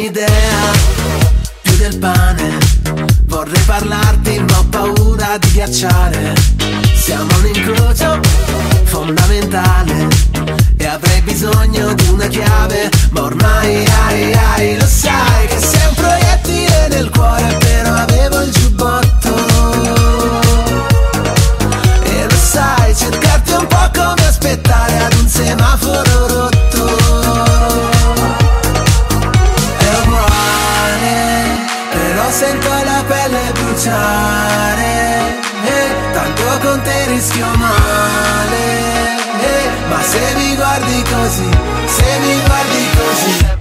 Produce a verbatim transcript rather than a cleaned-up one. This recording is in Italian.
un'idea, più del pane. Vorrei parlarti ma ho paura di ghiacciare. Siamo un incrocio fondamentale e avrei bisogno di una chiave, ma ormai ai, ai, lo sai che sei un proiettile nel cuore, però avevo il giubbotto. E lo sai, cercarti è un po' come aspettare ad un semaforo rotto. È uguale, però sento la pelle bruciare, eh, tanto con te rischio male, eh, ma se mi guardi così, se mi guardi così,